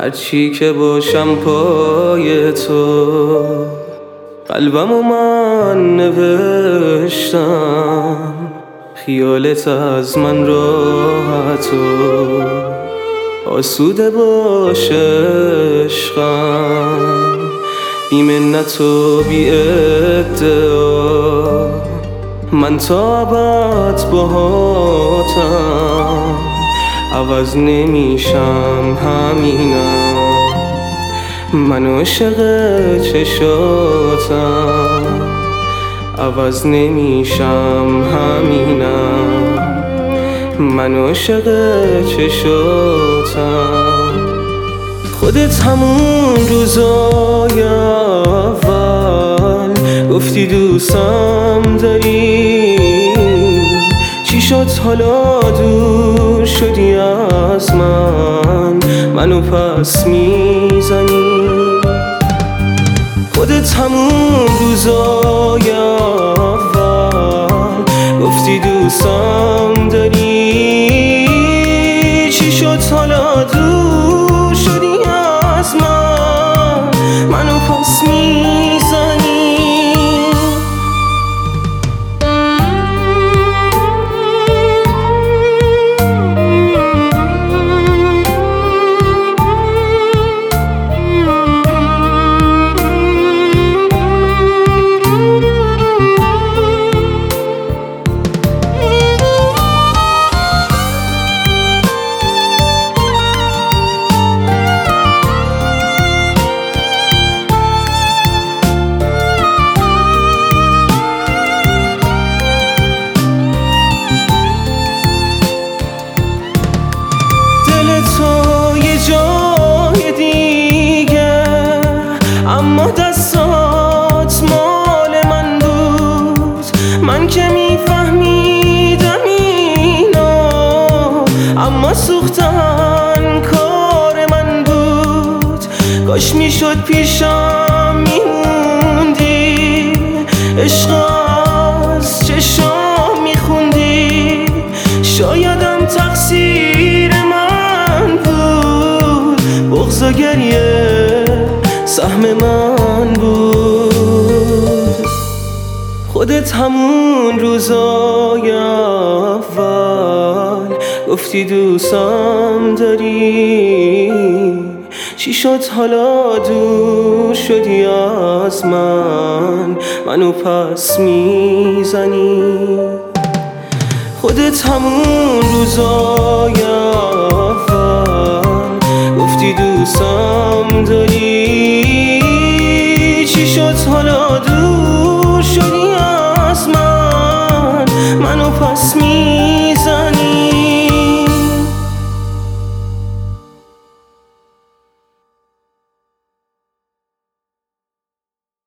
هرچی که باشم پای تو، قلبمو من نوشتم خیالت از من راحت و آسوده باشه عشقم، بی منت و بی ادعا. من تا ابد باهاتم، عوض نمیشم همینم. من عاشق چشاتم، عوض نمیشم همینم. من عاشق چشاتم. خودت همون روزای اول گفتی دوستم داری، چی شد حالا دور شدی از من، منو پس میزنی. خودت همون روزای اول گفتی دوستم داری، چی شد حالا دور شدی از من، منو پس میزنی. جای دیگه اما دستات مال من بود، من که میفهمیدم اینا، اما سوختن کار من بود. کاش میشد پیشم میموندی، عشق از چشام میخوندی، شایدم تقصیر من بود، بغض و گریه سهم من بود. خودت همون روزای اول گفتی دوستم داری، چی شد حالا دور شدی از من، منو پس میزنی. خودت همون روزای اول گفتی دوستم داری،